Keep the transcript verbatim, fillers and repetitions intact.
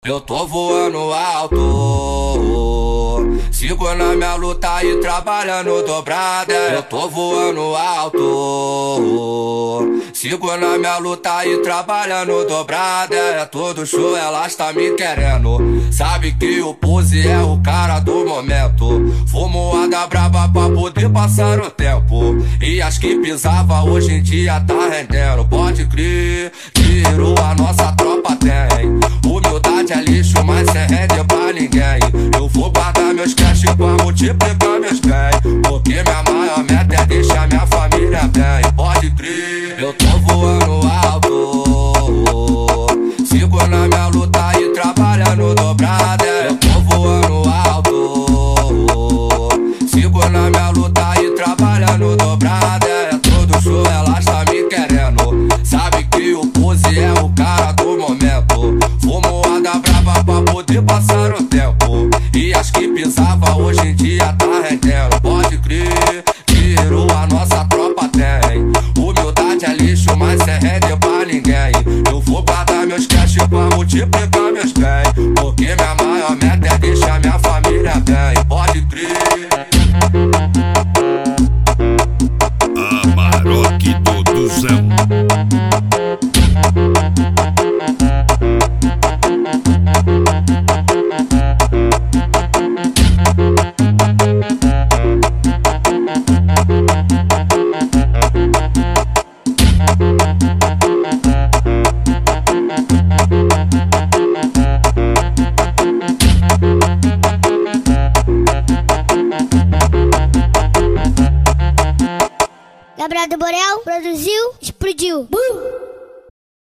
Eu tô voando alto, sigo na minha luta e trabalhando dobrada. Eu tô voando alto, sigo na minha luta e trabalhando dobrada. É todo show, ela está me querendo. Sabe que o Pose é o cara do momento. Fumoada braba pra poder passar o tempo. E as que pisava hoje em dia tá rendendo. Pode crer, tirou a nossa tropa tem. Humildade é lixo, mas cê rende pra ninguém. Eu vou guardar meus cash pra multiplicar meus bens, porque minha maior meta é deixar minha família bem. Pode crer, eu tô voando alto, sigo na minha luta e trabalhando dobrada. Eu tô voando alto, sigo na minha luta e trabalhando dobrada. É todo show, ela está me querendo. Sabe que o Pose é o cara do momento. Fumoada braba pra poder passar o tempo. E as que pisava hoje em dia tá rendendo. Pode crer, tirou a nossa tropa tem. Humildade é lixo, mas cê rende pra ninguém. Eu vou guardar meus cash pra multiplicar meus bens, porque minha maior meta é deixar minha família bem. Pode crer. Amarok Duduzão. Gabriel do Borel produziu, explodiu. Uh!